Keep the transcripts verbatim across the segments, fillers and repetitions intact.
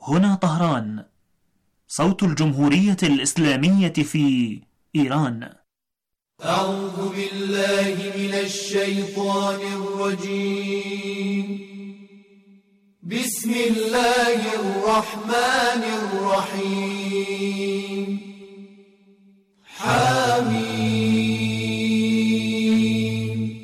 هنا طهران، صوت الجمهورية الإسلامية في إيران. أعوذ بالله من الشيطان الرجيم. بسم الله الرحمن الرحيم. حميم.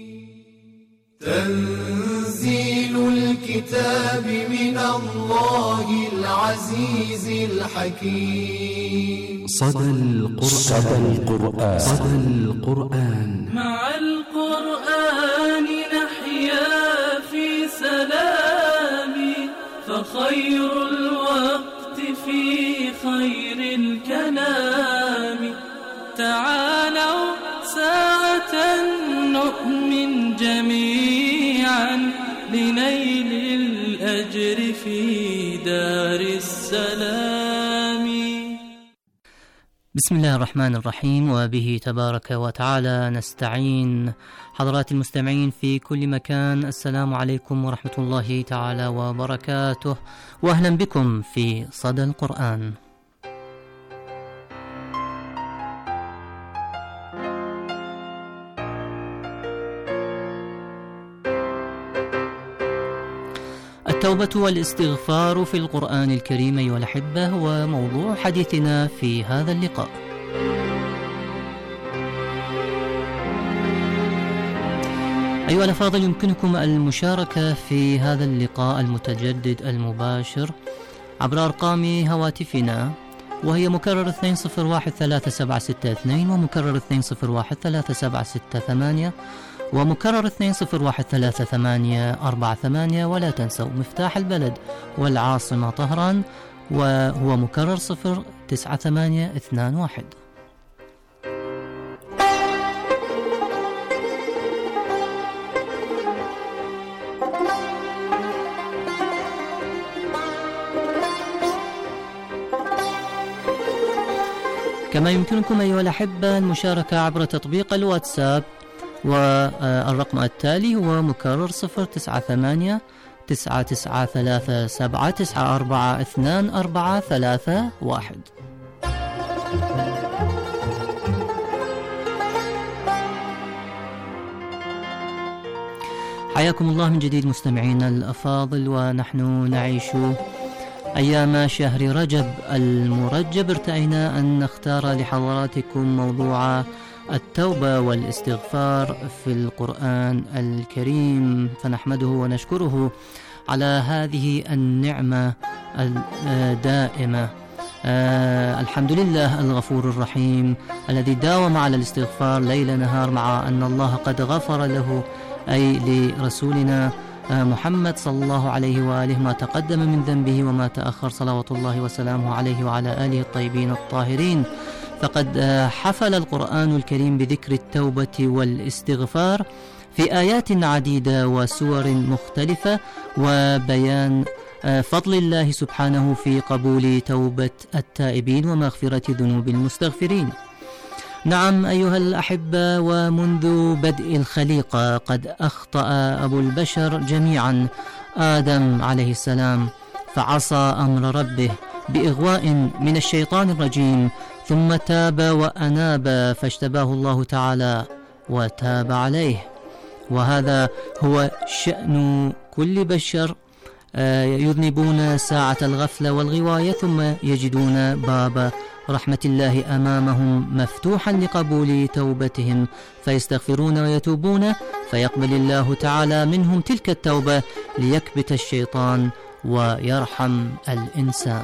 تنزيل الكتاب من الله العزيز الحكيم. صدى القرآن. صدى القرآن. مع القرآن نحيا في سلام، فخير الوقت في خير الكلام. تعالوا ساعة نؤمن جميعا لنيل الأجر في دار السلام. بسم الله الرحمن الرحيم، وبه تبارك وتعالى نستعين. حضرات المستمعين في كل مكان، السلام عليكم ورحمة الله تعالى وبركاته، وأهلا بكم في صدى القرآن. التوبة والاستغفار في القرآن الكريم أيها الأحبة هو موضوع حديثنا في هذا اللقاء. أيها الأفاضل، يمكنكم المشاركة في هذا اللقاء المتجدد المباشر عبر أرقام هواتفنا، وهي مكرر اثنين صفر واحد ثلاثة سبعة ستة اثنين ومكرر اثنين صفر واحد ثلاثة سبعة ستة ثمانية ومكرر اثنين صفر واحد ثلاثة ثمانية أربعة ثمانية. ولا تنسوا مفتاح البلد والعاصمة طهران، وهو مكرر صفر تسعة ثمانية اثنان واحد. كما يمكنكم أيها الأحبة المشاركة عبر تطبيق الواتساب، والرقم التالي هو مكرر صفر تسعة ثمانية تسعة تسعة ثلاثة سبعة تسعة أربعة اثنان أربعة ثلاثة واحد. حياكم الله من جديد مستمعينا الأفاضل، ونحن نعيش أيام شهر رجب المرجب. ارتأينا أن نختار لحضراتكم موضوع التوبة والاستغفار في القرآن الكريم، فنحمده ونشكره على هذه النعمة الدائمة. آه الحمد لله الغفور الرحيم الذي داوم على الاستغفار ليل نهار، مع أن الله قد غفر له أي لرسولنا محمد صلى الله عليه وآله ما تقدم من ذنبه وما تأخر، صلوات الله وسلامه عليه وعلى آله الطيبين الطاهرين. فقد حفل القرآن الكريم بذكر التوبة والاستغفار في آيات عديدة وسور مختلفة، وبيان فضل الله سبحانه في قبول توبة التائبين ومغفرة ذنوب المستغفرين. نعم أيها الأحبة، ومنذ بدء الخليقة قد أخطأ أبو البشر جميعا آدم عليه السلام، فعصى أمر ربه بإغواء من الشيطان الرجيم، ثم تاب وأناب فاجتباه الله تعالى وتاب عليه. وهذا هو شأن كل بشر، يذنبون ساعة الغفلة والغواية ثم يجدون باب رحمة الله أمامهم مفتوحا لقبول توبتهم، فيستغفرون ويتوبون، فيقبل الله تعالى منهم تلك التوبة ليكبت الشيطان ويرحم الإنسان.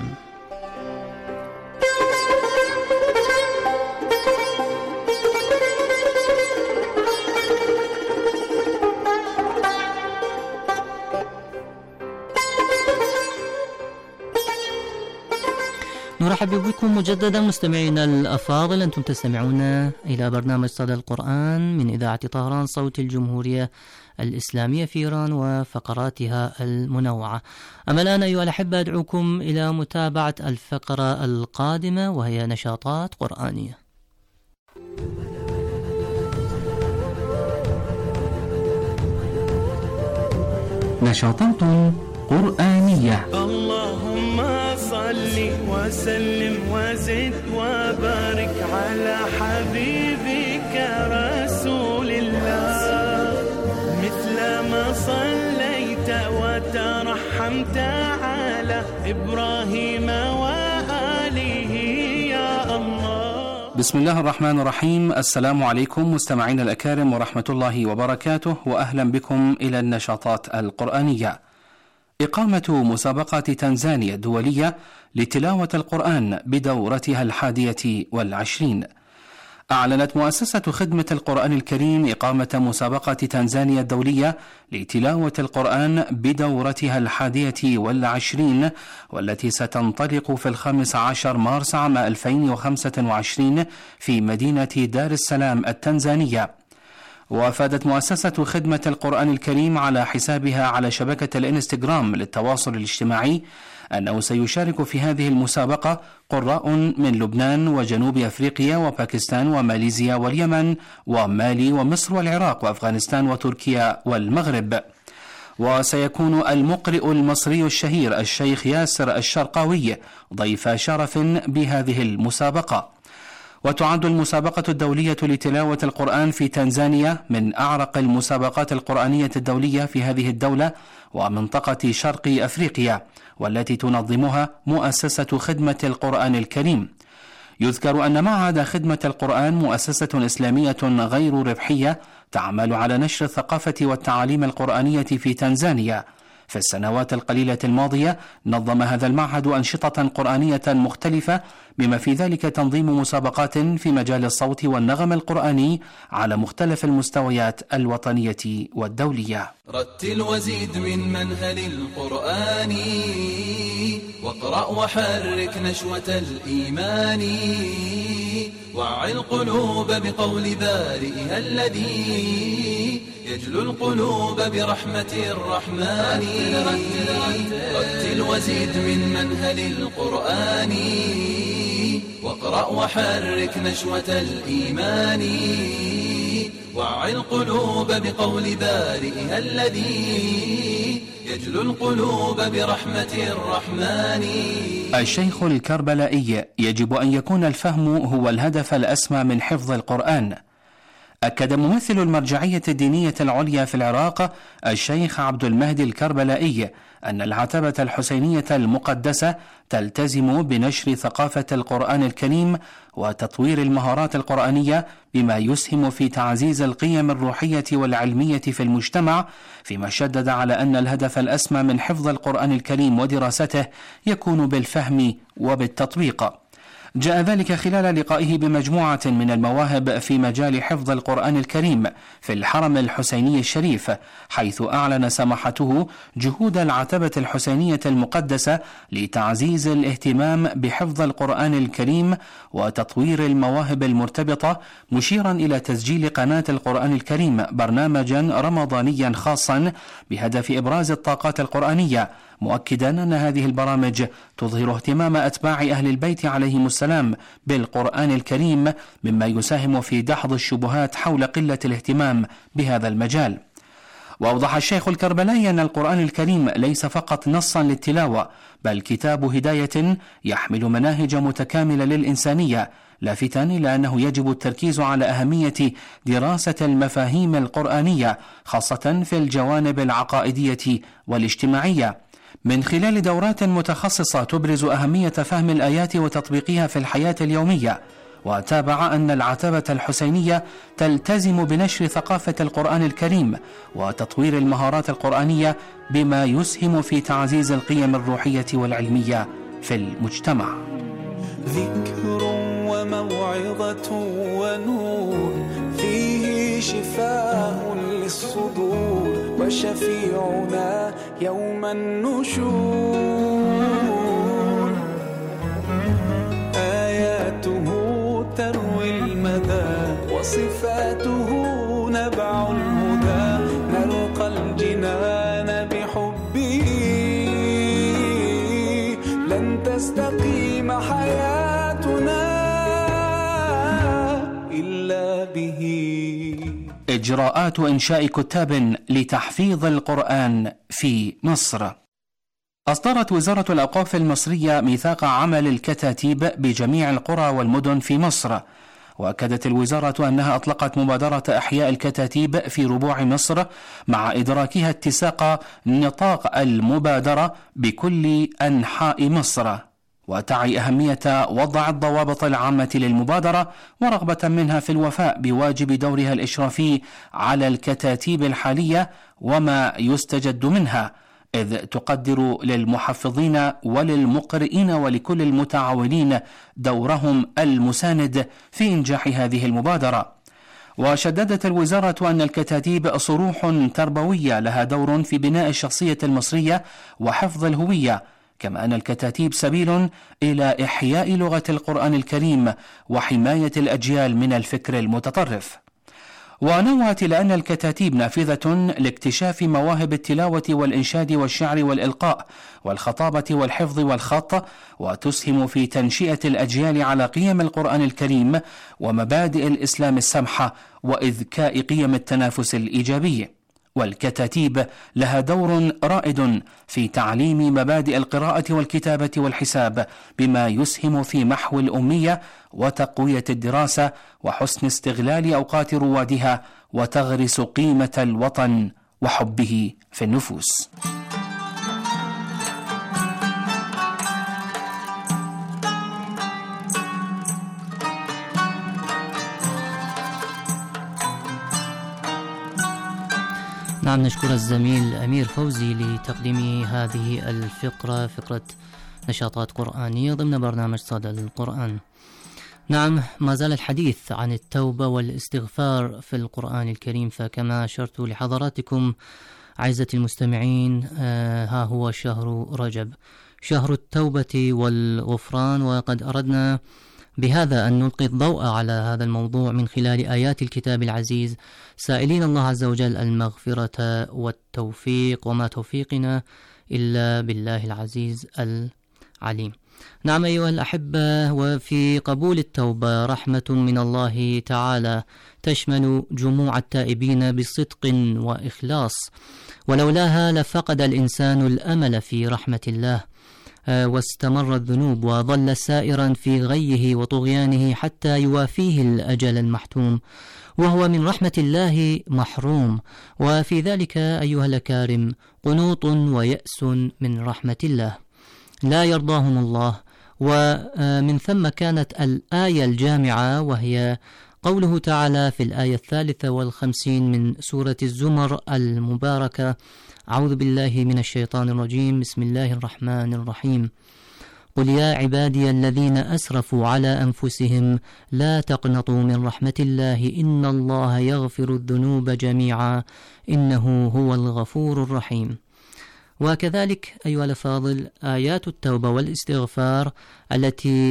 نرحب بكم مجددا مستمعينا الأفاضل، أنتم تستمعون إلى برنامج صدى القرآن من إذاعة طهران، صوت الجمهورية الإسلامية في إيران وفقراتها المنوعة. أما الآن أيها الأحبة أدعوكم إلى متابعة الفقرة القادمة، وهي نشاطات قرآنية. نشاطات قرآنية. اللهم صل صلي وسلم وزد وبارك على حبيبك رسول الله، مثل ما صليت وترحمت على إبراهيم وآله يا الله. بسم الله الرحمن الرحيم. السلام عليكم مستمعين الأكارم ورحمة الله وبركاته، وأهلا بكم إلى النشاطات القرآنية. إقامة مسابقة تنزانيا الدولية لتلاوة القرآن بدورتها الحادية والعشرين. أعلنت مؤسسة خدمة القرآن الكريم إقامة مسابقة تنزانيا الدولية لتلاوة القرآن بدورتها الحادية والعشرين، والتي ستنطلق في الخامس عشر مارس عام ألفين وخمسة وعشرين في مدينة دار السلام التنزانية. وأفادت مؤسسة خدمة القرآن الكريم على حسابها على شبكة الإنستغرام للتواصل الاجتماعي أنه سيشارك في هذه المسابقة قراء من لبنان وجنوب أفريقيا وباكستان وماليزيا واليمن ومالي ومصر والعراق وأفغانستان وتركيا والمغرب. وسيكون المقرئ المصري الشهير الشيخ ياسر الشرقاوي ضيف شرف بهذه المسابقة. وتعد المسابقة الدولية لتلاوة القرآن في تنزانيا من أعرق المسابقات القرآنية الدولية في هذه الدولة ومنطقة شرق أفريقيا، والتي تنظمها مؤسسة خدمة القرآن الكريم. يذكر أن معهد خدمة القرآن مؤسسة إسلامية غير ربحية تعمل على نشر الثقافة والتعاليم القرآنية في تنزانيا. في السنوات القليلة الماضية نظم هذا المعهد أنشطة قرآنية مختلفة، بما في ذلك تنظيم مسابقات في مجال الصوت والنغم القرآني على مختلف المستويات الوطنية والدولية. رتل وزيد من منهل القرآن، واقرأ وحرك نشوة الإيمان، وعي القلوب بقول بارئها الذي يجلو القلوب برحمة الرحمن. رتل وزيد من منهل القرآن، واقرأ وحرك نشوة الإيمان، وعي القلوب بقول بارئها الذي يجلو القلوب برحمة الرحمن. الشيخ الكربلائي: يجب أن يكون الفهم هو الهدف الأسمى من حفظ القرآن. أكد ممثل المرجعية الدينية العليا في العراق الشيخ عبد المهدي الكربلائي أن العتبة الحسينية المقدسة تلتزم بنشر ثقافة القرآن الكريم وتطوير المهارات القرآنية، بما يسهم في تعزيز القيم الروحية والعلمية في المجتمع، فيما شدد على أن الهدف الأسمى من حفظ القرآن الكريم ودراسته يكون بالفهم وبالتطبيق. جاء ذلك خلال لقائه بمجموعة من المواهب في مجال حفظ القرآن الكريم في الحرم الحسيني الشريف، حيث أعلن سماحته جهود العتبة الحسينية المقدسة لتعزيز الاهتمام بحفظ القرآن الكريم وتطوير المواهب المرتبطة، مشيرا إلى تسجيل قناة القرآن الكريم برنامجا رمضانيا خاصا بهدف إبراز الطاقات القرآنية، مؤكدا أن هذه البرامج تظهر اهتمام أتباع أهل البيت عليهم السلام بالقرآن الكريم، مما يساهم في دحض الشبهات حول قلة الاهتمام بهذا المجال. وأوضح الشيخ الكربلائي أن القرآن الكريم ليس فقط نصا للتلاوة، بل كتاب هداية يحمل مناهج متكاملة للإنسانية، لافتا إلى أنه يجب التركيز على أهمية دراسة المفاهيم القرآنية، خاصة في الجوانب العقائدية والاجتماعية، من خلال دورات متخصصة تبرز أهمية فهم الآيات وتطبيقها في الحياة اليومية. وتابع أن العتبة الحسينية تلتزم بنشر ثقافة القرآن الكريم وتطوير المهارات القرآنية، بما يسهم في تعزيز القيم الروحية والعلمية في المجتمع. ذكر وموعظة ونور، فيه شفاء للصدور، وشفيعنا يوم النشور. آياته تروي المدى، وصفاته نبع الهدى، نلقى الجنان بحبه، لن تستقيم حياتنا إلا به. إجراءات إنشاء كتاب لتحفيظ القرآن في مصر. أصدرت وزارة الأوقاف المصرية ميثاق عمل الكتاتيب بجميع القرى والمدن في مصر، وأكدت الوزارة أنها أطلقت مبادرة إحياء الكتاتيب في ربوع مصر، مع إدراكها اتساق نطاق المبادرة بكل أنحاء مصر، وتعي أهمية وضع الضوابط العامة للمبادرة، ورغبة منها في الوفاء بواجب دورها الإشرافي على الكتاتيب الحالية وما يستجد منها، إذ تقدر للمحفظين وللمقرئين ولكل المتعاونين دورهم المساند في إنجاح هذه المبادرة. وشددت الوزارة أن الكتاتيب صروح تربوية لها دور في بناء الشخصية المصرية وحفظ الهوية، كما أن الكتاتيب سبيل إلى إحياء لغة القرآن الكريم وحماية الأجيال من الفكر المتطرف. ونوهت إلى أن الكتاتيب نافذة لاكتشاف مواهب التلاوة والإنشاد والشعر والإلقاء والخطابة والحفظ والخط، وتسهم في تنشئة الأجيال على قيم القرآن الكريم ومبادئ الإسلام السمحة وإذكاء قيم التنافس الإيجابي. والكتاتيب لها دور رائد في تعليم مبادئ القراءة والكتابة والحساب، بما يسهم في محو الأمية وتقوية الدراسة وحسن استغلال أوقات روادها، وتغرس قيمة الوطن وحبه في النفوس. نعم، نشكر الزميل أمير فوزي لتقديم هذه الفقرة، فقرة نشاطات قرآنية ضمن برنامج صدى القرآن. نعم، ما زال الحديث عن التوبة والاستغفار في القرآن الكريم، فكما أشرت لحضراتكم أعزتي المستمعين، آه ها هو شهر رجب، شهر التوبة والغفران، وقد أردنا بهذا أن نلقي الضوء على هذا الموضوع من خلال آيات الكتاب العزيز، سائلين الله عز وجل المغفرة والتوفيق، وما توفيقنا إلا بالله العزيز العليم. نعم أيها الأحبة، وفي قبول التوبة رحمة من الله تعالى تشمل جموع التائبين بصدق وإخلاص، ولولاها لفقد الإنسان الأمل في رحمة الله، واستمر الذنوب وظل سائرا في غيه وطغيانه حتى يوافيه الأجل المحتوم، وهو من رحمة الله محروم. وفي ذلك أيها الأكارم قنوط ويأس من رحمة الله لا يرضاهم الله. ومن ثم كانت الآية الجامعة، وهي قوله تعالى في الآية الثالثة والخمسين من سورة الزمر المباركة: أعوذ بالله من الشيطان الرجيم، بسم الله الرحمن الرحيم: قل يا عبادي الذين أسرفوا على أنفسهم لا تقنطوا من رحمة الله إن الله يغفر الذنوب جميعا إنه هو الغفور الرحيم. وكذلك أيها الأفاضل آيات التوبة والاستغفار التي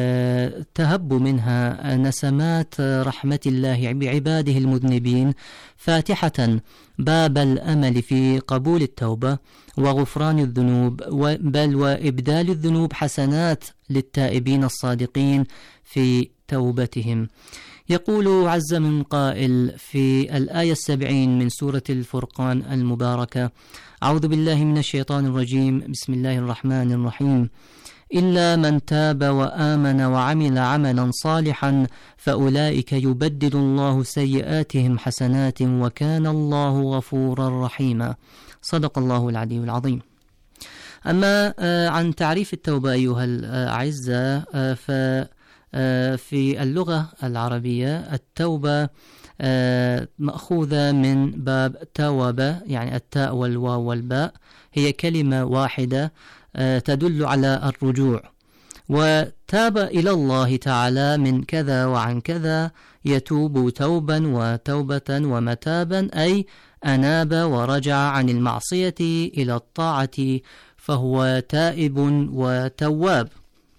تهب منها نسمات رحمة الله بعباده المذنبين، فاتحة باب الأمل في قبول التوبة وغفران الذنوب، بل وإبدال الذنوب حسنات للتائبين الصادقين في توبتهم. يقول عز من قائل في الآية السبعين من سورة الفرقان المباركة: أعوذ بالله من الشيطان الرجيم، بسم الله الرحمن الرحيم: إلا من تاب وآمن وعمل عملا صالحا فأولئك يبدل الله سيئاتهم حسنات وكان الله غفورا رحيما. صدق الله العلي العظيم. أما عن تعريف التوبة أيها الأعزة، ف في اللغة العربية التوبة مأخوذة من باب توبة، يعني التاء والواو والباء، هي كلمة واحدة تدل على الرجوع. وتاب إلى الله تعالى من كذا وعن كذا يتوب توبا وتوبة ومتابا، أي أناب ورجع عن المعصية إلى الطاعة، فهو تائب وتواب.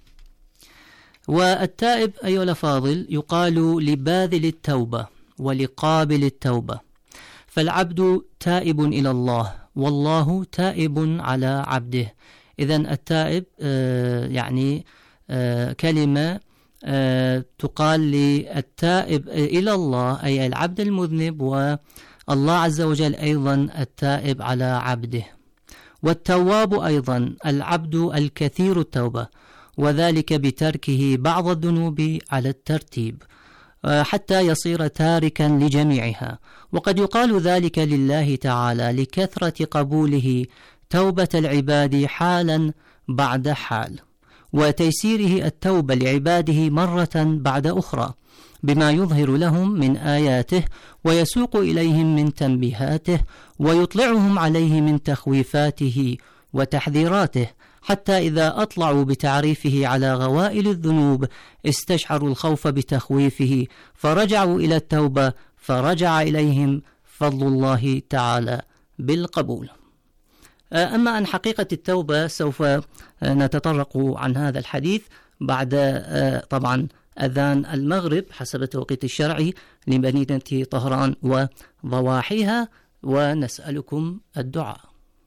والتائب أيها الأفاضل يقال لباذل التوبة ولقابل التوبة، فالعبد تائب إلى الله والله تائب على عبده. إذن التائب آه يعني آه كلمة آه تقال للتائب إلى الله، أي العبد المذنب، والله عز وجل أيضا التائب على عبده. والتواب أيضا العبد الكثير التوبة، وذلك بتركه بعض الذنوب على الترتيب حتى يصير تاركا لجميعها. وقد يقال ذلك لله تعالى لكثرة قبوله توبة العباد حالا بعد حال، وتيسيره التوبة لعباده مرة بعد أخرى بما يظهر لهم من آياته ويسوق إليهم من تنبيهاته ويطلعهم عليه من تخويفاته وتحذيراته، حتى إذا أطلعوا بتعريفه على غوائل الذنوب استشعروا الخوف بتخويفه فرجعوا إلى التوبة، فرجع إليهم فضل الله تعالى بالقبول. أما عن حقيقة التوبة سوف نتطرق عن هذا الحديث بعد طبعا أذان المغرب حسب التوقيت الشرعي لمدينة طهران وضواحيها، ونسألكم الدعاء.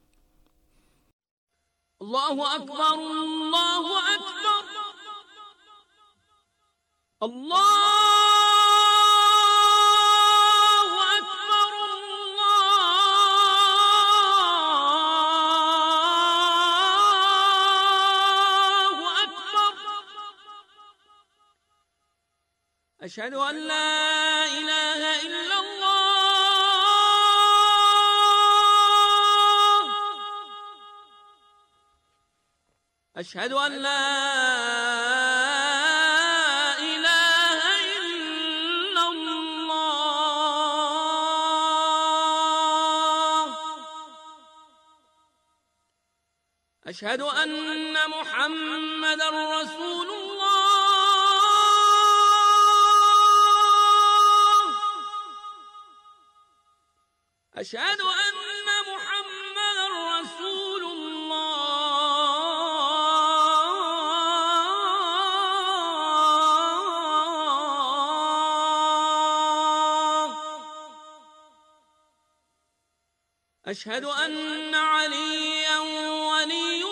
الله أكبر الله أكبر الله أكبر الله أكبر. أشهد أن لا إله إلا الله أشهد أن لا إله إلا الله أشهد أن محمدا رسول الله أشهد أن محمدا رسول أشهد أن عليا ولي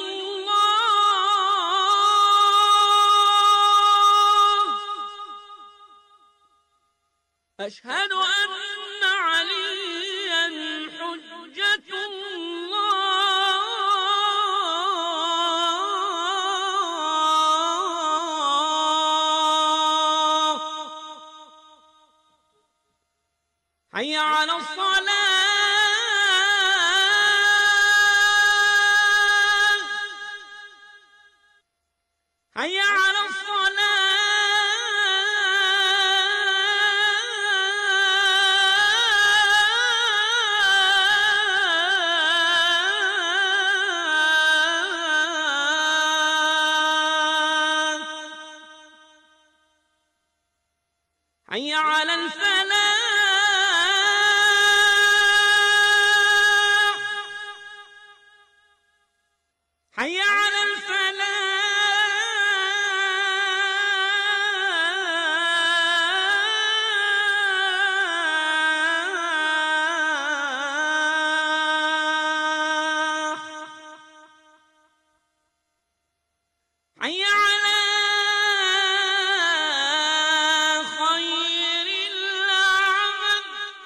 الله أشهد أن عليا حجة الله. حي على الصلاة حي على الصلاة حي على الفلاح حي على الفلاح حي على خير العمل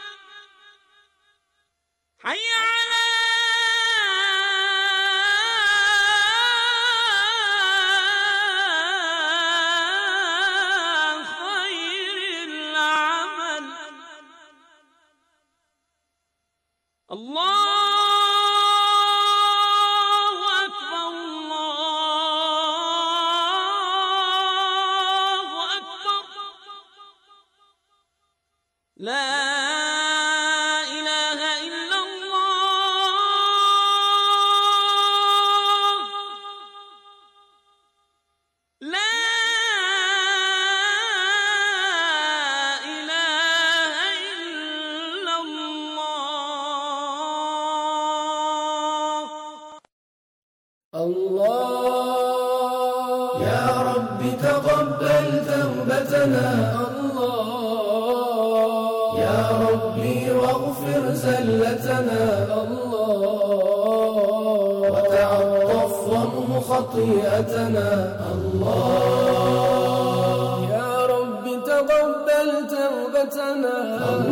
حي على خير العمل. الله أكبر الله أكبر لا إله إلا الله لا إله إلا الله. الله يا رب تقبل توبتنا، الله يا ربي واغفر زلتنا، الله وتعطف وامح خطيئتنا، الله يا رب تقبل توبتنا،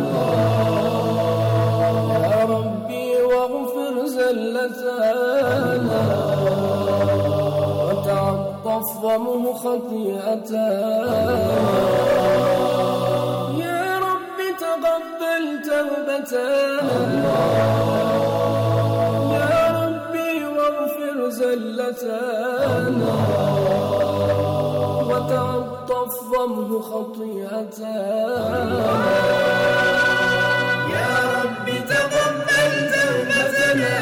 الله يا ربي واغفر زلتنا، وتعطف ضمه خطيئتنا. يا رب تقبل توبتنا، يا ربي واغفر زلتنا، وتعطف ضمه خطيئتنا. يا رب تقبل توبتنا،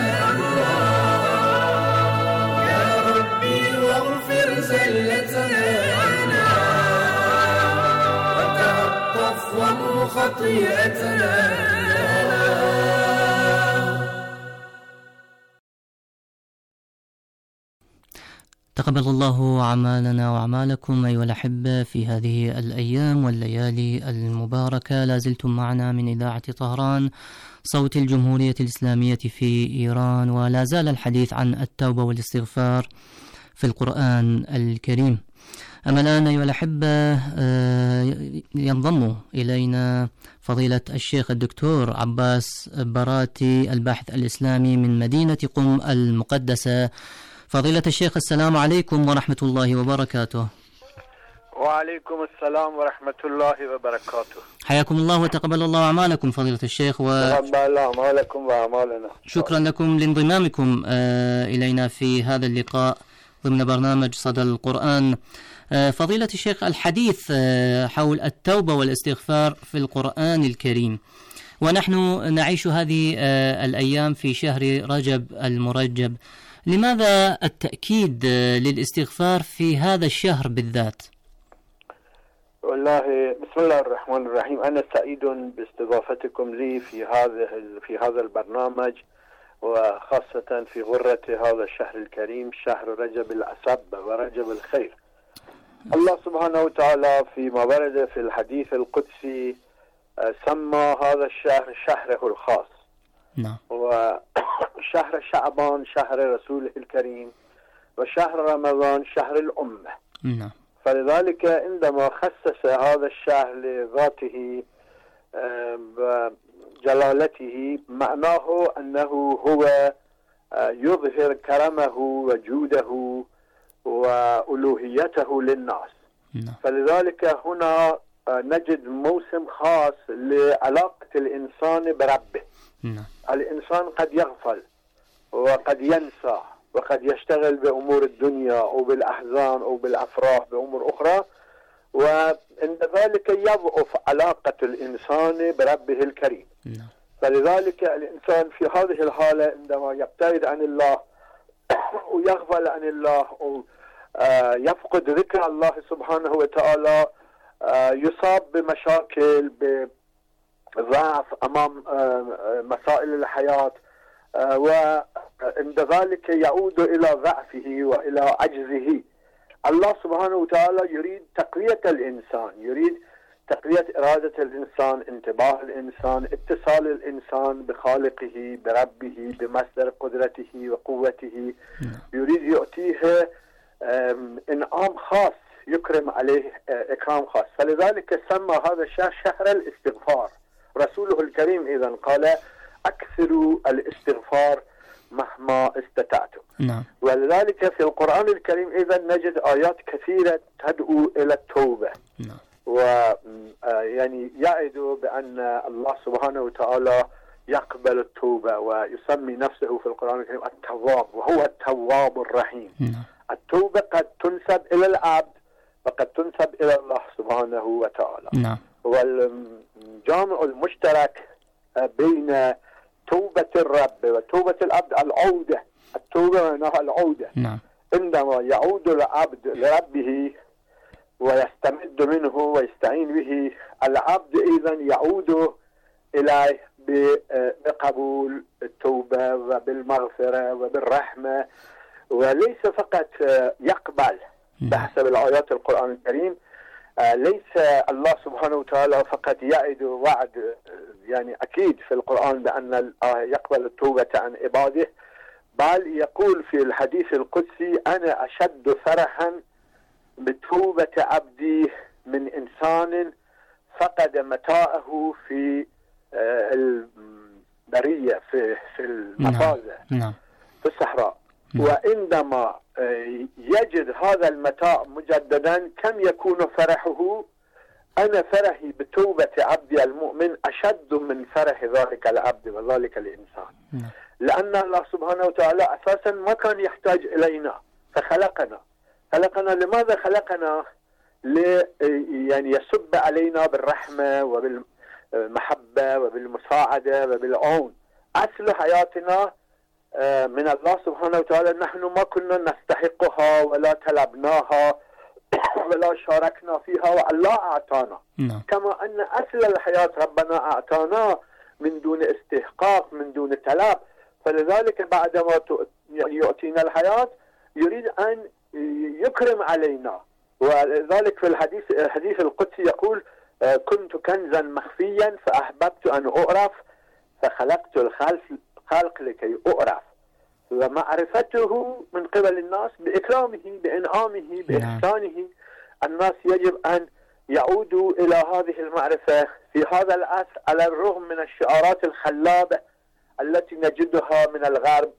يا ربي واغفر زلتنا، وتعطف ضمه خطيئتنا. تقبل الله أعمالنا وأعمالكم أيها الأحبة في هذه الأيام والليالي المباركة. لازلتم معنا من إذاعة طهران صوت الجمهورية الإسلامية في إيران، ولا زال الحديث عن التوبة والاستغفار في القرآن الكريم. أما الآن أيها الأحبة ينضم إلينا فضيلة الشيخ الدكتور عباس براتي الباحث الإسلامي من مدينة قم المقدسة. فضيلة الشيخ السلام عليكم ورحمة الله وبركاته. وعليكم السلام ورحمة الله وبركاته. حياكم الله وتقبل الله أعمالكم فضيلة الشيخ، وتقبل الله أعمالكم وأعمالنا. شكرا لكم لانضمامكم إلينا في هذا اللقاء ضمن برنامج صدى القرآن. فضيلة الشيخ، الحديث حول التوبة والاستغفار في القرآن الكريم، ونحن نعيش هذه الأيام في شهر رجب المرجب، لماذا التأكيد للاستغفار في هذا الشهر بالذات؟ والله بسم الله الرحمن الرحيم. أنا سعيد باستضافتكم لي في هذا في هذا البرنامج، وخاصة في غرة هذا الشهر الكريم، شهر رجب العسب ورجب الخير. الله سبحانه وتعالى فيما ورد في الحديث القدسي سمى هذا الشهر شهره الخاص. نعم. وشهر شعبان شهر رسوله الكريم، وشهر رمضان شهر الأمة. نعم. فلذلك عندما خصص هذا الشهر لذاته وجلالته، معناه أنه هو يظهر كرمه وجوده وألوهيته للناس. نعم. فلذلك هنا نجد موسم خاص لعلاقة الإنسان بربه. نعم. الإنسان قد يغفل وقد ينسى وقد يشتغل بأمور الدنيا أو بالأحزان أو بالأفراح بأمور أخرى، وعند ذلك يضعف علاقة الإنسان بربه الكريم. نعم. فلذلك الإنسان في هذه الحالة عندما يبتعد عن الله ويغفل عن الله أو يفقد ذكر الله سبحانه وتعالى، يصاب بمشاكل، بضعف أمام مسائل الحياة، وعند ذلك يعود إلى ضعفه وإلى عجزه. الله سبحانه وتعالى يريد تقوية الإنسان، يريد تقوية إرادة الإنسان، انتباه الإنسان، اتصال الإنسان بخالقه بربه بمصدر قدرته وقوته. يريد يعطيه إنعام خاص، يكرم عليه إكرام خاص. فلذلك سمى هذا الشهر شهر الاستغفار. رسوله الكريم إذن قال أكثروا الاستغفار مهما استطعتم. نعم. ولذلك في القرآن الكريم إذن نجد آيات كثيرة تدعو إلى التوبة. نعم. ويعني يعد بأن الله سبحانه وتعالى يقبل التوبة، ويسمي نفسه في القرآن الكريم التواب، وهو التواب الرحيم. نعم. التوبة قد تنسب إلى العبد وقد تنسب إلى الله سبحانه وتعالى. نعم. والجامع المشترك بين توبة الرب وتوبة العبد العودة. التوبة معناها العودة. نعم. عندما يعود العبد لربه ويستمد منه ويستعين به، العبد إذن يعود إليه بقبول التوبة وبالمغفرة وبالرحمة، وليس فقط يقبل بحسب الآيات القرآن الكريم. ليس الله سبحانه وتعالى فقط يعد وعد يعني أكيد في القرآن بأن يقبل التوبة عن عباده، بل يقول في الحديث القدسي أنا أشد فرحا بتوبة عبدي من إنسان فقد متاعه في البرية في في المفازة. نعم. في الصحراء. وعندما يجد هذا المتاع مجددا كم يكون فرحه. أنا فرحي بتوبة عبدي المؤمن أشد من فرح ذلك العبد وذلك الإنسان، لأن الله سبحانه وتعالى أساسا ما كان يحتاج إلينا فخلقنا. خلقنا لماذا خلقنا؟ لي يعني يسب علينا بالرحمة وبالمحبة وبالمساعدة وبالعون. أصل حياتنا من الله سبحانه وتعالى، نحن ما كنا نستحقها ولا طلبناها ولا شاركنا فيها، والله أعطانا. كما أن أصل الحياة ربنا أعطانا من دون استحقاق، من دون طلب. فلذلك بعدما يعطينا الحياة يريد أن يكرم علينا. ولذلك في الحديث الحديث القدسي يقول: كنت كنزا مخفيا فأحببت أن أعرف فخلقت الخلق لكي أعرف. ومعرفته من قبل الناس بإكرامه بإنعامه بإحسانه. الناس يجب أن يعودوا إلى هذه المعرفة في هذا العصر، على الرغم من الشعارات الخلابة التي نجدها من الغرب،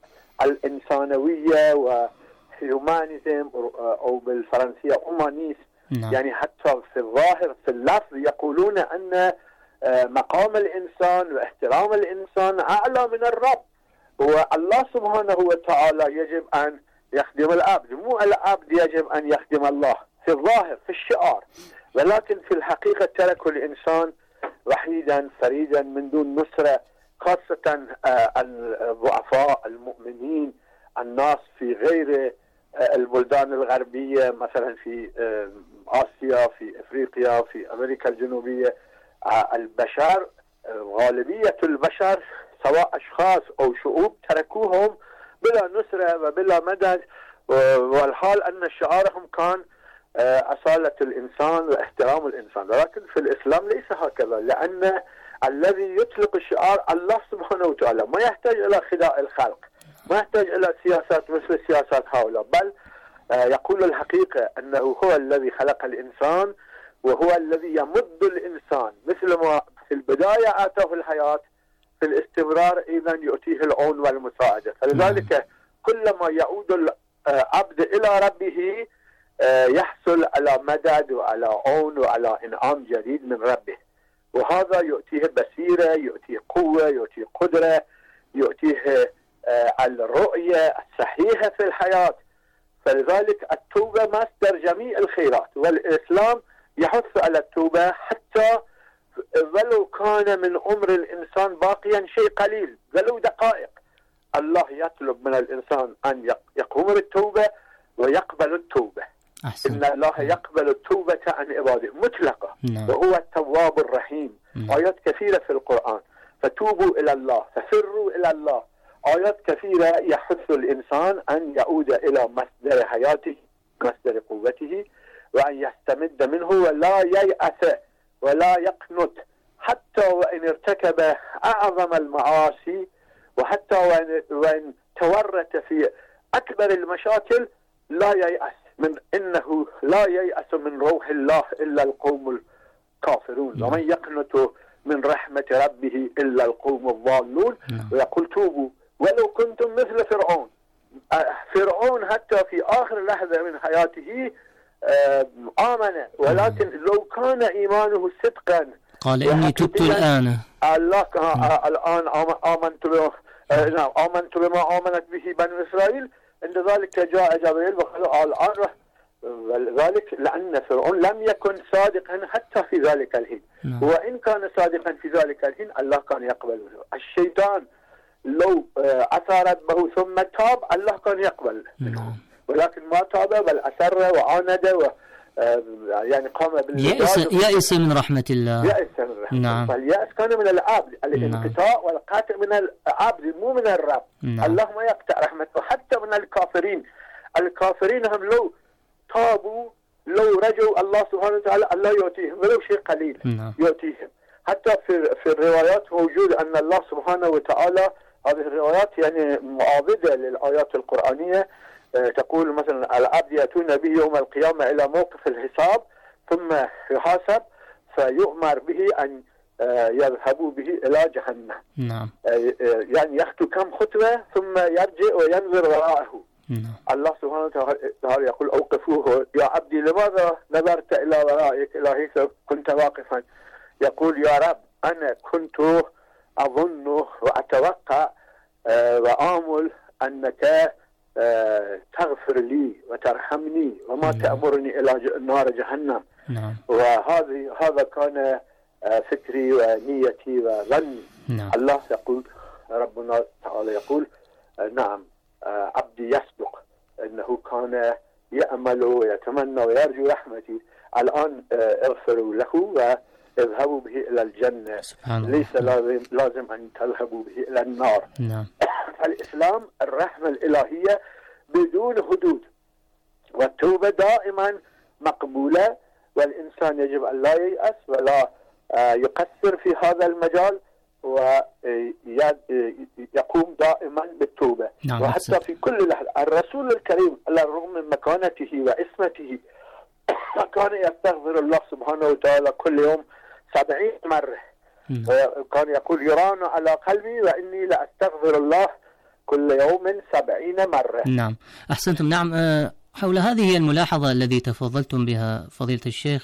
الإنسانوية وهيومانيزم أو بالفرنسية أومانيس. يعني حتى في الظاهر في اللفظ يقولون أن مقام الإنسان واحترام الإنسان أعلى من الرب، والله سبحانه وتعالى يجب أن يخدم العبد، مو العبد يجب أن يخدم الله في الظاهر في الشعار، ولكن في الحقيقة تركوا الإنسان وحيدا فريدا من دون نصرة، خاصة الضعفاء المؤمنين، الناس في غير البلدان الغربية، مثلا في آسيا، في أفريقيا، في أمريكا الجنوبية. البشر، غالبية البشر سواء أشخاص أو شعوب تركوهم بلا نصرة وبلا مدد، والحال أن شعارهم كان أصالة الإنسان واحترام الإنسان. ولكن في الإسلام ليس هكذا، لأن الذي يطلق الشعار الله سبحانه وتعالى، ما يحتاج إلى خداع الخلق، ما يحتاج إلى سياسات مثل سياسات هؤلاء، بل يقول الحقيقة أنه هو الذي خلق الإنسان وهو الذي يمد الإنسان، مثل ما في البداية آتاه الحياة، في الاستمرار أيضا يؤتيه العون والمساعدة. فلذلك كلما يعود العبد إلى ربه يحصل على مدد وعلى عون وعلى إنعام جديد من ربه، وهذا يؤتيه بصيرة، يؤتيه قوة، يؤتيه قدرة، يؤتيه الرؤية الصحيحة في الحياة. فلذلك التوبة مصدر جميع الخيرات، والإسلام يحث على التوبة حتى ولو كان من عمر الإنسان باقيا شيء قليل، ولو دقائق. الله يطلب من الإنسان أن يقوم بالتوبة ويقبل التوبة. أحسن. إن الله يقبل التوبة عن عباده مطلقة. نعم. وهو التواب الرحيم. نعم. آيات كثيرة في القرآن: فتوبوا إلى الله، ففروا إلى الله. آيات كثيرة يحث الإنسان أن يعود إلى مصدر حياته، مصدر قوته، وأن يستمد منه ولا ييأس ولا يقنط، حتى وإن ارتكب أعظم المعاصي، وحتى وإن, وإن تورط في أكبر المشاكل لا ييأس من إنه لا ييأس من روح الله إلا القوم الكافرون، ومن يقنط من رحمة ربه إلا القوم الضالون. ويقول: توبوا ولو كنتم مثل فرعون. فرعون حتى في آخر لحظة من حياته آمن، ولكن لو كان إيمانه صدقا قال إني تبت الآن. الله الآن آمنت بما نعم آمنت بما آمنت به بنو إسرائيل. عند ذلك جاء جبريل وقال الآن، ذلك لأن فرعون لم يكن صادقا حتى في ذلك الحين، وإن كان صادقا في ذلك الحين الله كان يقبل منه. الشيطان لو عصى ربه ثم تاب الله كان يقبل منه، ولكن ما تاب بل أسر وعاند و يعني قام باليأس يأس من رحمة الله. يأس من رحمة. نعم. فاليأس كان من العبد، الانقطاع والقطع من العبد مو من الرب. نعم. الله ما يقطع رحمته حتى من الكافرين. الكافرين هم لو تابوا لو رجوا الله سبحانه وتعالى الله يؤتيهم ولو شيء قليل. نعم. يؤتيهم. حتى في في الروايات موجود أن الله سبحانه وتعالى، هذه الروايات يعني معاضدة للآيات القرآنية، تقول مثلا: العبد يأتون به يوم القيامة إلى موقف الحساب ثم يحاسب فيؤمر به أن يذهبوا به إلى جهنم. نعم. يعني يخطو كم خطوة ثم يرجع وينظر وراءه. الله سبحانه وتعالى يقول أوقفوه يا عبدي لماذا نظرت إلى ورائك إلهي كنت واقفا؟ يقول يا رب أنا كنت أظن وأتوقع آه وآمل أنك آه تغفر لي وترحمني وما نعم. تأمرني إلى نار جهنم. نعم. وهذه هذا كان آه فكري ونيتي وظني. نعم. الله يقول ربنا تعالى يقول آه نعم آه عبدي يصدق أنه كان يأمل ويتمنى ويرجو رحمتي. الآن آه اغفروا له واذهبوا به إلى الجنة. ليس لازم, لازم أن تذهبوا به إلى النار. نعم. الإسلام الرحمة الإلهية بدون حدود، والتوبة دائما مقبولة، والإنسان يجب أن لا ييأس ولا يقصر في هذا المجال ويقوم دائما بالتوبة. نعم. وحتى في كل لحظة الرسول الكريم على الرغم من مكانته واسمته كان يستغفر الله سبحانه وتعالى كل يوم سبعين مرة. كان يقول يران على قلبي وإني لأستغفر الله كل يوم سبعين مرة. نعم أحسنتم. نعم حول هذه الملاحظة التي تفضلتم بها فضيلة الشيخ،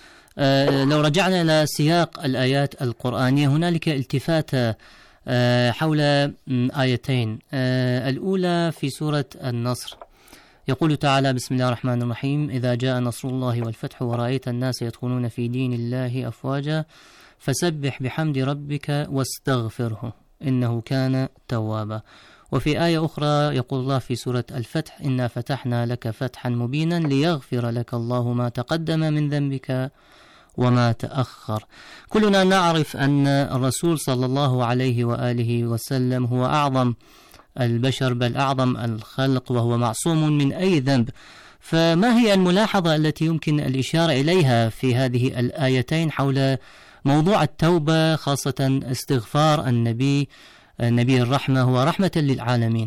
لو رجعنا إلى سياق الآيات القرآنية هنالك التفاتة حول آيتين. الأولى في سورة النصر يقول تعالى بسم الله الرحمن الرحيم إذا جاء نصر الله والفتح ورأيت الناس يدخلون في دين الله أفواجا فسبح بحمد ربك واستغفره إنه كان توابا. وفي آية أخرى يقول الله في سورة الفتح إنا فتحنا لك فتحا مبينا ليغفر لك الله ما تقدم من ذنبك وما تأخر. كلنا نعرف أن الرسول صلى الله عليه وآله وسلم هو أعظم البشر بل أعظم الخلق وهو معصوم من أي ذنب، فما هي الملاحظة التي يمكن الإشارة إليها في هذه الآيتين حول موضوع التوبة، خاصة استغفار النبي نبي الرحمة هو رحمة للعالمين؟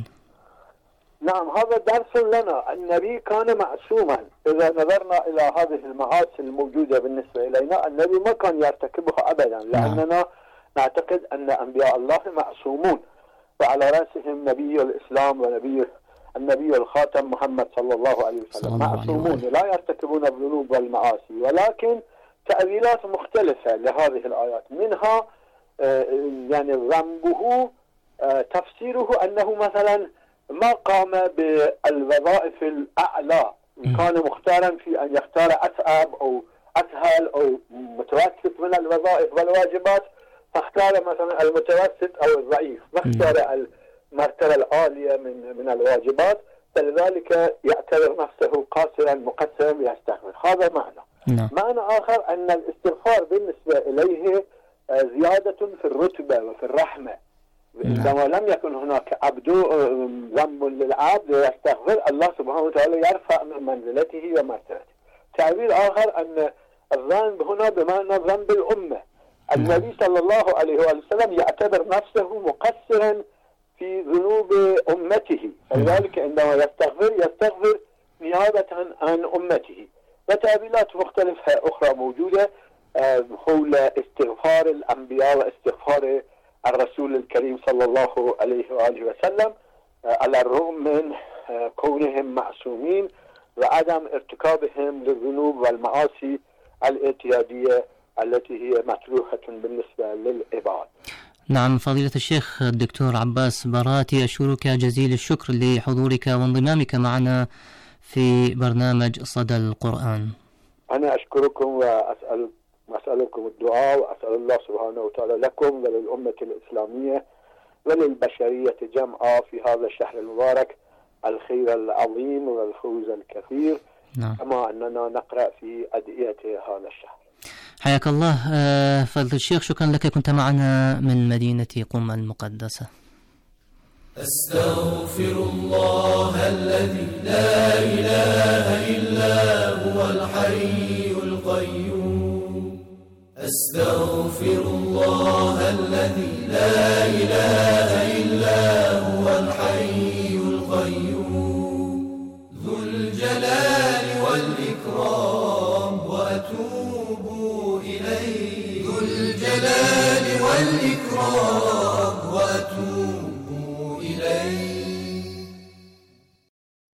نعم هذا درس لنا. النبي كان معصوما. إذا نظرنا إلى هذه المعاصي الموجودة بالنسبة إلينا النبي ما كان يرتكبها أبدا، لأننا نعم. نعتقد أن أنبياء الله معصومون وعلى رأسهم نبي الإسلام ونبي النبي الخاتم محمد صلى الله عليه وسلم معصومون لا يرتكبون الذنوب والمعاصي، ولكن تأويلات مختلفة لهذه الآيات منها آه يعني ذنبه آه تفسيره أنه مثلا ما قام بالوظائف الأعلى، كان مختارا في أن يختار أصعب أو أسهل أو متوسط من الوظائف والواجبات، فاختار مثلا المتوسط أو الضعيف، ما اختار المرتبة العالية من من الواجبات، فلذلك يعتبر نفسه قاصرا مقصرا يستغفر. هذا معنى. نعم. معنى آخر أن الاستغفار بالنسبة إليه زيادة في الرتبة وفي الرحمة. عندما لم يكن هناك عبد ذنب للعبد يستغفر الله سبحانه وتعالى يرفع من منزلته ومرتبته. تعبير آخر أن الذنب هنا بمعنى ذنب الأمة. النبي صلى الله عليه وسلم يعتبر نفسه مقصرا في ذنوب أمته، فلذلك عندما يستغفر يستغفر نيابة عن أمته. وتعبيرات مختلفة أخرى موجودة حول استغفار الأنبياء واستغفار الرسول الكريم صلى الله عليه وآله وسلم على الرغم من كونهم معصومين وعدم ارتكابهم للذنوب والمعاصي الاعتيادية التي هي مطروحة بالنسبة للعباد. نعم فضيلة الشيخ الدكتور عباس براتي، أشكرك جزيل الشكر لحضورك وانضمامك معنا في برنامج صدى القرآن. أنا أشكركم وأسأل أسألكم الدعاء وأسأل الله سبحانه وتعالى لكم وللأمة الإسلامية وللبشرية جمعاء في هذا الشهر المبارك الخير العظيم والفوز الكثير. نعم. كما أننا نقرأ في أدعية هذا الشهر. حياك الله فضل الشيخ، شكرا لك، كنت معنا من مدينة قم المقدسة. أستغفر الله الذي لا إله إلا هو الحي القيوم. أستغفر الله الذي لا إله إلا هو الحي القيوم ذو الجلال والإكرام وأتوب إليه ذو الجلال والإكرام وأتوب إليه.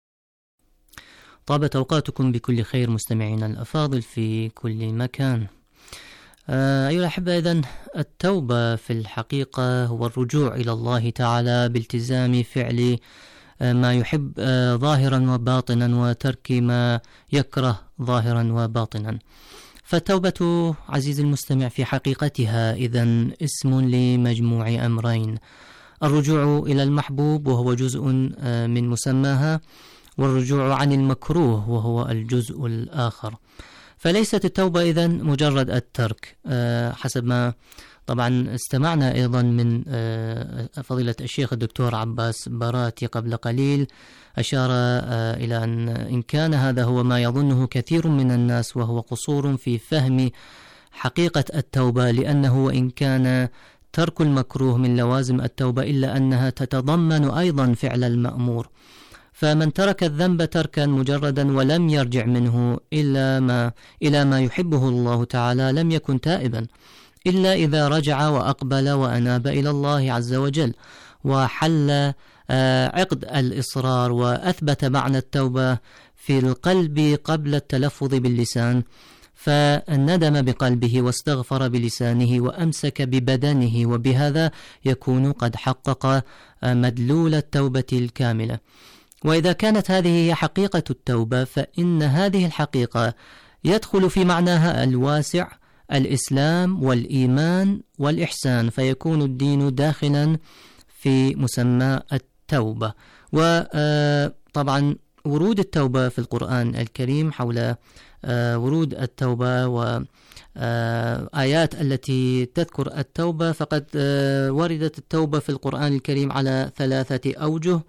طابت أوقاتكم بكل خير مستمعينا الأفاضل في كل مكان. أيها الأحبة، إذن التوبة في الحقيقة هو الرجوع إلى الله تعالى بالتزام فعل ما يحب ظاهرا وباطنا وترك ما يكره ظاهرا وباطنا. فالتوبة عزيزي المستمع في حقيقتها إذن اسم لمجموع أمرين: الرجوع إلى المحبوب وهو جزء من مسماها، والرجوع عن المكروه وهو الجزء الآخر. فليست التوبة إذن مجرد الترك، حسب ما طبعا استمعنا أيضا من فضيلة الشيخ الدكتور عباس براتي قبل قليل، أشار إلى أن إن كان هذا هو ما يظنه كثير من الناس وهو قصور في فهم حقيقة التوبة، لأنه وإن كان ترك المكروه من لوازم التوبة إلا أنها تتضمن أيضا فعل المأمور. فمن ترك الذنب تركا مجردا ولم يرجع منه إلا ما إلى ما يحبه الله تعالى لم يكن تائبا، إلا إذا رجع وأقبل وأناب إلى الله عز وجل وحل عقد الإصرار وأثبت معنى التوبة في القلب قبل التلفظ باللسان، فندم بقلبه واستغفر بلسانه وأمسك ببدنه، وبهذا يكون قد حقق مدلول التوبة الكاملة. وإذا كانت هذه هي حقيقة التوبة، فإن هذه الحقيقة يدخل في معناها الواسع الإسلام والإيمان والإحسان، فيكون الدين داخلا في مسمى التوبة. وطبعا ورود التوبة في القرآن الكريم، حول ورود التوبة وآيات التي تذكر التوبة، فقد وردت التوبة في القرآن الكريم على ثلاثة أوجه.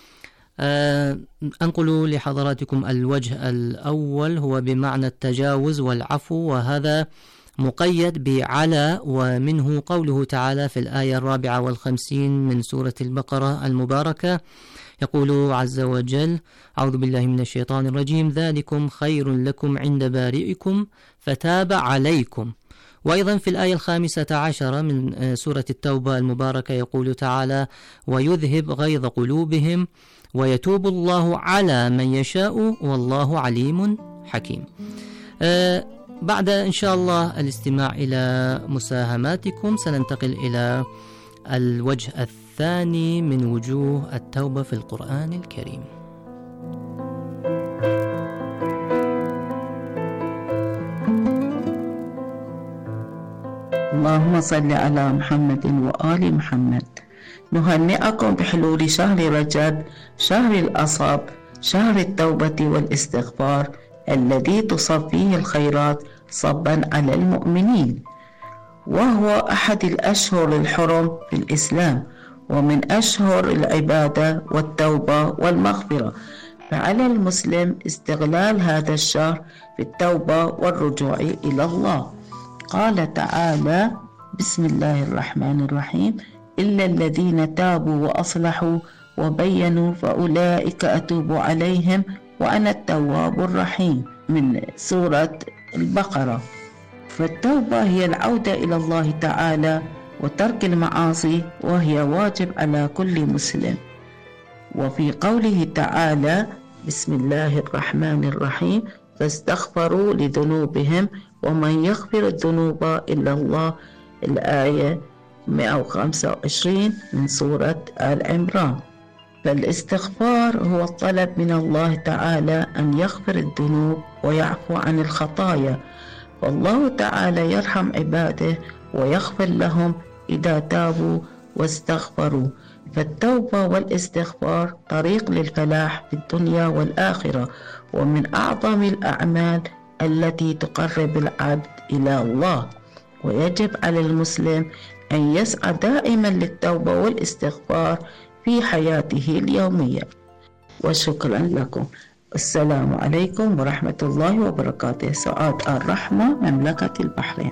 أنقل لحضراتكم الوجه الأول هو بمعنى التجاوز والعفو، وهذا مقيد بعلى، ومنه قوله تعالى في الآية الرابعة والخمسين من سورة البقرة المباركة، يقول عز وجل: أعوذ بالله من الشيطان الرجيم، ذلكم خير لكم عند بارئكم فتاب عليكم. وأيضا في الآية الخامسة عشرة من سورة التوبة المباركة يقول تعالى: ويذهب غيظ قلوبهم ويتوب الله على من يشاء والله عليم حكيم. أه بعد إن شاء الله الاستماع إلى مساهماتكم سننتقل إلى الوجه الثاني من وجوه التوبة في القرآن الكريم. اللهم صل على محمد وآل محمد. نهنئكم بحلول شهر رجب، شهر الأصاب، شهر التوبة والاستغفار، الذي تصب فيه الخيرات صبا على المؤمنين، وهو أحد الأشهر الحرم في الإسلام، ومن أشهر العبادة والتوبة والمغفرة. فعلى المسلم استغلال هذا الشهر في التوبة والرجوع إلى الله. قال تعالى: بسم الله الرحمن الرحيم: إلا الذين تابوا وأصلحوا وبينوا فأولئك أتوب عليهم وأنا التواب الرحيم، من سورة البقرة. فالتوبة هي العودة إلى الله تعالى وترك المعاصي، وهي واجب على كل مسلم. وفي قوله تعالى: بسم الله الرحمن الرحيم: فاستغفروا لذنوبهم ومن يغفر الذنوب إلا الله، الآية مئة وخمسة وعشرين من سورة آل عمران. فالاستغفار هو الطلب من الله تعالى أن يغفر الذنوب ويعفو عن الخطايا، والله تعالى يرحم عباده ويغفر لهم إذا تابوا واستغفروا. فالتوبة والاستغفار طريق للفلاح في الدنيا والآخرة، ومن أعظم الأعمال التي تقرب العبد إلى الله. ويجب على المسلم أن يسعى دائما للتوبة والاستغفار في حياته اليومية. وشكرا لكم. السلام عليكم ورحمة الله وبركاته. سعاد الرحمة، مملكة البحرين.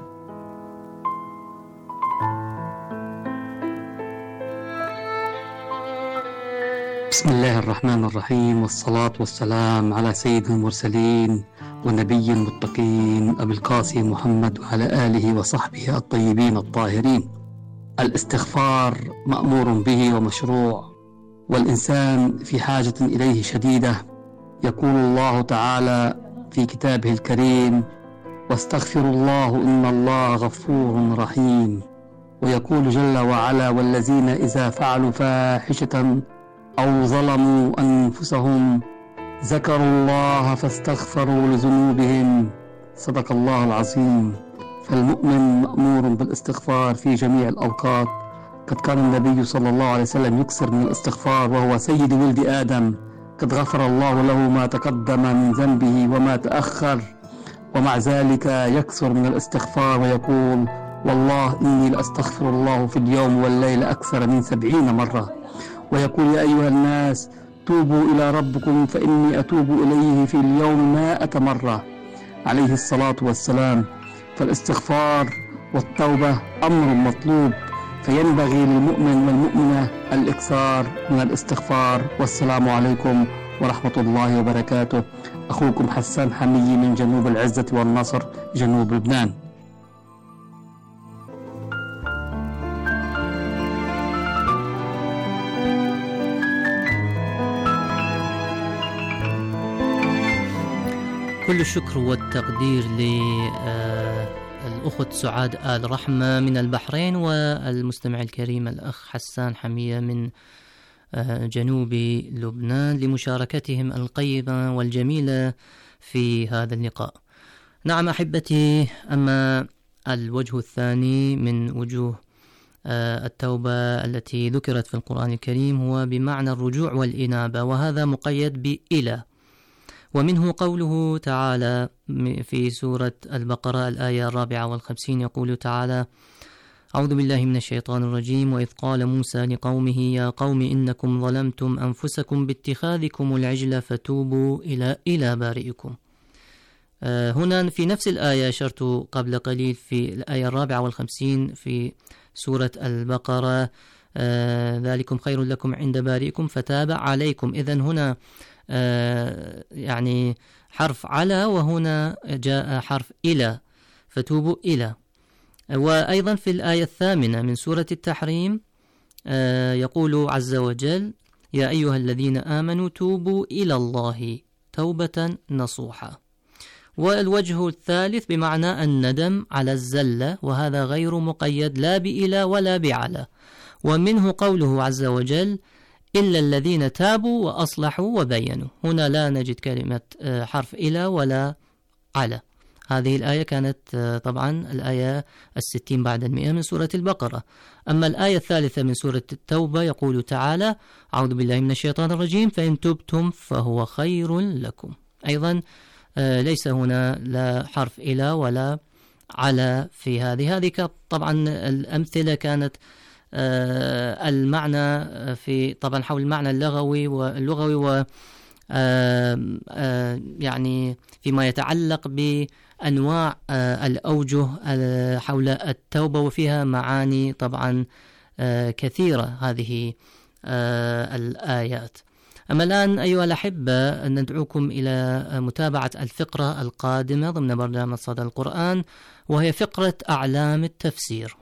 بسم الله الرحمن الرحيم، والصلاة والسلام على سيد المرسلين ونبي المتقين أبي القاسم محمد وعلى آله وصحبه الطيبين الطاهرين. الاستغفار مأمور به ومشروع، والإنسان في حاجة إليه شديدة يقول الله تعالى في كتابه الكريم: واستغفروا الله إن الله غفور رحيم. ويقول جل وعلا: والذين إذا فعلوا فاحشة أو ظلموا أنفسهم ذكروا الله فاستغفروا لذنوبهم. صدق الله العظيم. فالمؤمن مأمور بالاستغفار في جميع الأوقات. قد كان النبي صلى الله عليه وسلم يكثر من الاستغفار وهو سيد ولد آدم، قد غفر الله له ما تقدم من ذنبه وما تأخر، ومع ذلك يكثر من الاستغفار ويقول: والله إني لأستغفر الله في اليوم والليل أكثر من سبعين مرة. ويقول: يا أيها الناس توبوا إلى ربكم فإني أتوب إليه في اليوم مائة مرة، عليه الصلاة والسلام. فالاستغفار والتوبة أمر مطلوب، فينبغي للمؤمن والمؤمنة الإكثار من الاستغفار. والسلام عليكم ورحمة الله وبركاته. أخوكم حسان حمية من جنوب العزة والنصر، جنوب لبنان. كل الشكر والتقدير للأخت سعاد آل رحمة من البحرين، والمستمع الكريم الأخ حسان حمية من جنوب لبنان لمشاركتهم القيمة والجميلة في هذا اللقاء. نعم أحبتي، أما الوجه الثاني من وجوه التوبة التي ذكرت في القرآن الكريم هو بمعنى الرجوع والإنابة، وهذا مقيد بإلى. ومنه قوله تعالى في سورة البقرة الآية الرابعة والخمسين، يقول تعالى: أعوذ بالله من الشيطان الرجيم: وإذ قال موسى لقومه يا قوم إنكم ظلمتم أنفسكم باتخاذكم العجل فتوبوا إلى إلى بارئكم. آه هنا في نفس الآية أشرت قبل قليل في الآية الرابعة والخمسين في سورة البقرة: آه ذلكم خير لكم عند بارئكم فتاب عليكم. إذن هنا آه يعني حرف على، وهنا جاء حرف إلى، فتوبوا إلى. وأيضا في الآية الثامنة من سورة التحريم آه يقول عز وجل: يا أيها الذين آمنوا توبوا إلى الله توبة نصوحا. والوجه الثالث بمعنى الندم على الزلة، وهذا غير مقيد لا بإلى ولا بعلى. ومنه قوله عز وجل: إلا الذين تابوا وأصلحوا وبينوا. هنا لا نجد كلمة حرف إلى ولا على. هذه الآية كانت طبعا الآية الستين بعد المئة من سورة البقرة. أما الآية الثالثة من سورة التوبة يقول تعالى: أعوذ بالله من الشيطان الرجيم: فإن تبتم فهو خير لكم. أيضا ليس هنا لا حرف إلى ولا على في هذه. هذه طبعا الأمثلة كانت المعنى في طبعا حول المعنى اللغوي واللغوي و يعني فيما يتعلق بأنواع الأوجه حول التوبة، وفيها معاني طبعا كثيرة هذه الآيات. أما الآن أيها الأحبة ندعوكم إلى متابعة الفقرة القادمة ضمن برنامج صدى القرآن، وهي فقرة أعلام التفسير.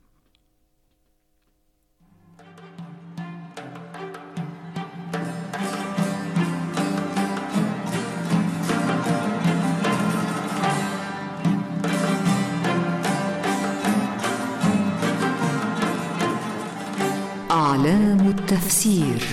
أعلام التفسير.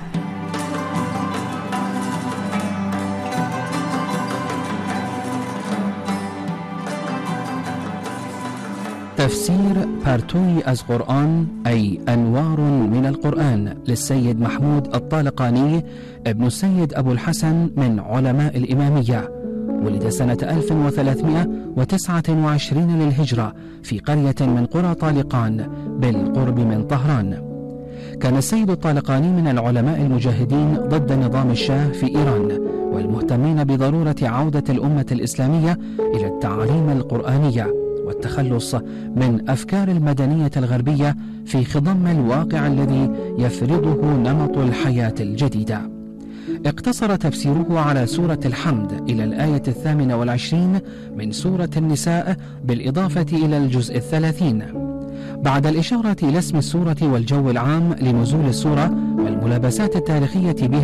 تفسير بارتوي از قرآن، أي أنوار من القرآن، للسيد محمود الطالقاني ابن السيد أبو الحسن من علماء الإمامية. ولد سنة ألف وثلاثمائة وتسعة وعشرين للهجرة في قرية من قرى طالقان بالقرب من طهران. كان السيد الطالقاني من العلماء المجاهدين ضد نظام الشاه في إيران، والمهتمين بضرورة عودة الأمة الإسلامية إلى التعاليم القرآنية والتخلص من أفكار المدنية الغربية في خضم الواقع الذي يفرضه نمط الحياة الجديدة. اقتصر تفسيره على سورة الحمد إلى الآية الثامنة والعشرين من سورة النساء، بالإضافة إلى الجزء الثلاثين. بعد الإشارة إلى اسم السورة والجو العام لنزول السورة والملابسات التاريخية بها،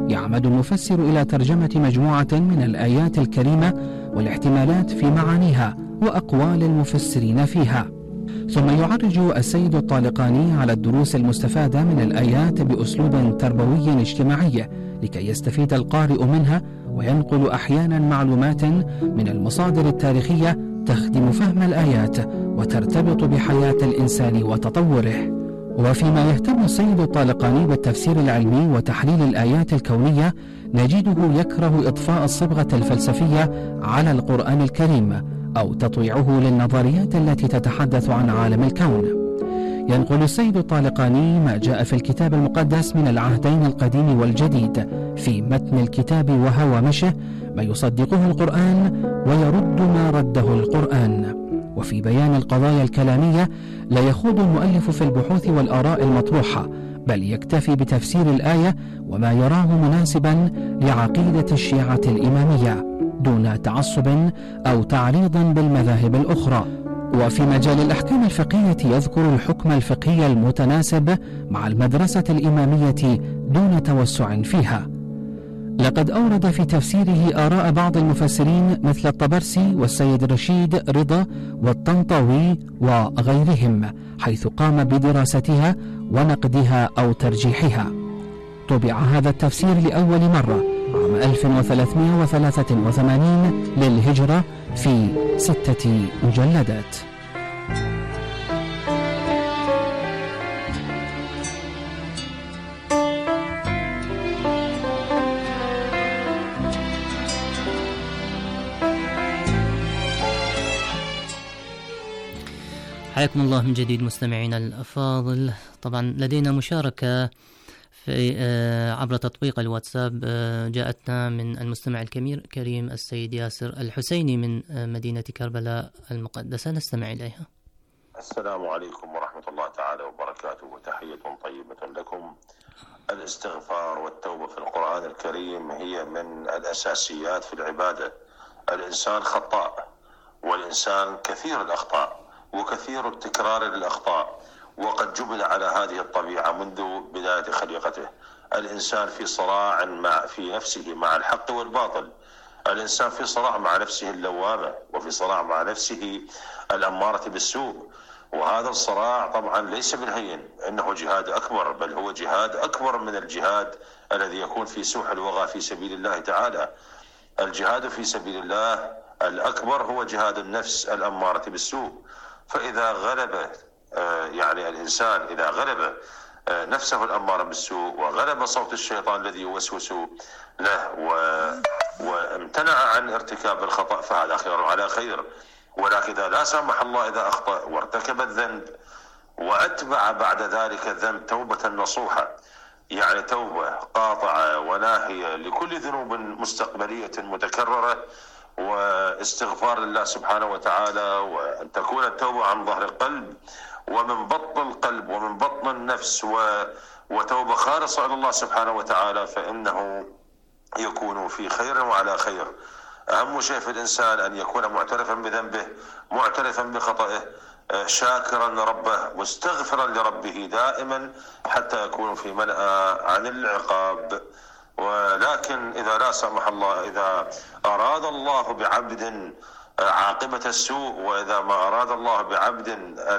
يعمد المفسر إلى ترجمة مجموعة من الآيات الكريمة والاحتمالات في معانيها وأقوال المفسرين فيها، ثم يعرج السيد الطالقاني على الدروس المستفادة من الآيات بأسلوب تربوي اجتماعي لكي يستفيد القارئ منها، وينقل أحيانا معلومات من المصادر التاريخية تخدم فهم الآيات وترتبط بحياة الإنسان وتطوره. وفيما يهتم السيد الطالقاني بالتفسير العلمي وتحليل الآيات الكونية، نجده يكره إضفاء الصبغة الفلسفية على القرآن الكريم أو تطويعه للنظريات التي تتحدث عن عالم الكون. ينقل السيد الطالقاني ما جاء في الكتاب المقدس من العهدين القديم والجديد في متن الكتاب وهوامشه، ما يصدقه القرآن ويرد ما رده القرآن. وفي بيان القضايا الكلامية لا يخوض المؤلف في البحوث والآراء المطروحة، بل يكتفي بتفسير الآية وما يراه مناسبا لعقيدة الشيعة الإمامية دون تعصب أو تعريض بالمذاهب الأخرى. وفي مجال الأحكام الفقهية يذكر الحكم الفقهي المتناسب مع المدرسة الإمامية دون توسع فيها. لقد أورد في تفسيره آراء بعض المفسرين مثل الطبرسي والسيد رشيد رضا والطنطاوي وغيرهم، حيث قام بدراستها ونقدها أو ترجيحها. طبع هذا التفسير لأول مرة عام ألف وثلاثمائة وثلاثة وثمانين للهجرة في ستة مجلدات. حياكم الله من جديد مستمعينا الأفاضل. طبعا لدينا مشاركة في عبر تطبيق الواتساب جاءتنا من المستمع الكريم السيد ياسر الحسيني من مدينة كربلاء المقدسة، نستمع إليها. السلام عليكم ورحمة الله تعالى وبركاته، وتحية طيبة لكم. الاستغفار والتوبة في القرآن الكريم هي من الأساسيات في العبادة. الإنسان خطاء، والإنسان كثير الأخطاء وكثير التكرار للأخطاء، وقد جبل على هذه الطبيعة منذ بداية خليقته. الإنسان في صراع مع في نفسه مع الحق والباطل، الإنسان في صراع مع نفسه اللوامة، وفي صراع مع نفسه الأمارة بالسوء. وهذا الصراع طبعا ليس بالهين، إنه جهاد أكبر، بل هو جهاد أكبر من الجهاد الذي يكون في سوح الوغى في سبيل الله تعالى. الجهاد في سبيل الله الأكبر هو جهاد النفس الأمارة بالسوء. فإذا غلب يعني الإنسان إذا غلب نفسه الأمارة بالسوء وغلب صوت الشيطان الذي يوسوس له وامتنع عن ارتكاب الخطأ، فهذا خير على خير. ولكن إذا لا سمح الله إذا أخطأ وارتكب الذنب وأتبع بعد ذلك الذنب توبة نصوحة، يعني توبة قاطعة وناهية لكل ذنوب مستقبلية متكررة، واستغفار لله سبحانه وتعالى، وأن تكون التوبة عن ظهر القلب ومن بطن القلب ومن بطن النفس، وتوبة خالصة إلى الله سبحانه وتعالى، فإنه يكون في خير وعلى خير. أهم شيء في الإنسان أن يكون معترفا بذنبه، معترفا بخطئه، شاكرا ربه واستغفرا لربه دائما حتى يكون في منأى عن العقاب. ولكن إذا لا سمح الله إذا أراد الله بعبد عاقبة السوء، وإذا ما أراد الله بعبد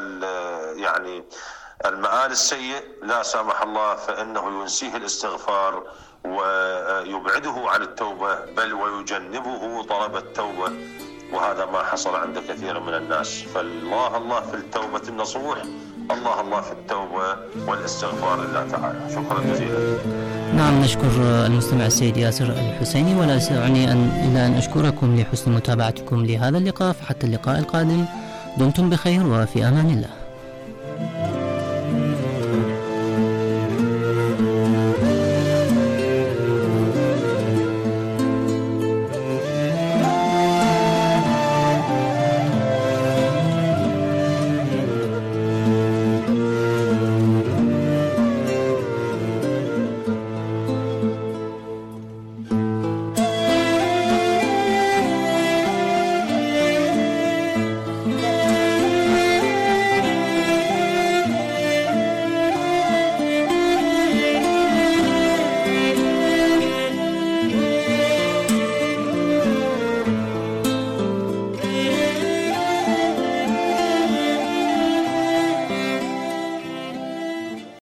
يعني المآل السيء لا سمح الله، فإنه ينسيه الاستغفار ويبعده عن التوبة، بل ويجنبه طلب التوبة، وهذا ما حصل عند كثير من الناس. فالله الله في التوبة النصوح، الله الله في التوبة والاستغفار لله تعالى. شكرا جزيلا. نعم، نشكر المستمع السيد ياسر الحسيني، ولا يسعني أن إلا أن أشكركم لحسن متابعتكم لهذا اللقاء. فحتى اللقاء القادم دمتم بخير وفي أمان الله.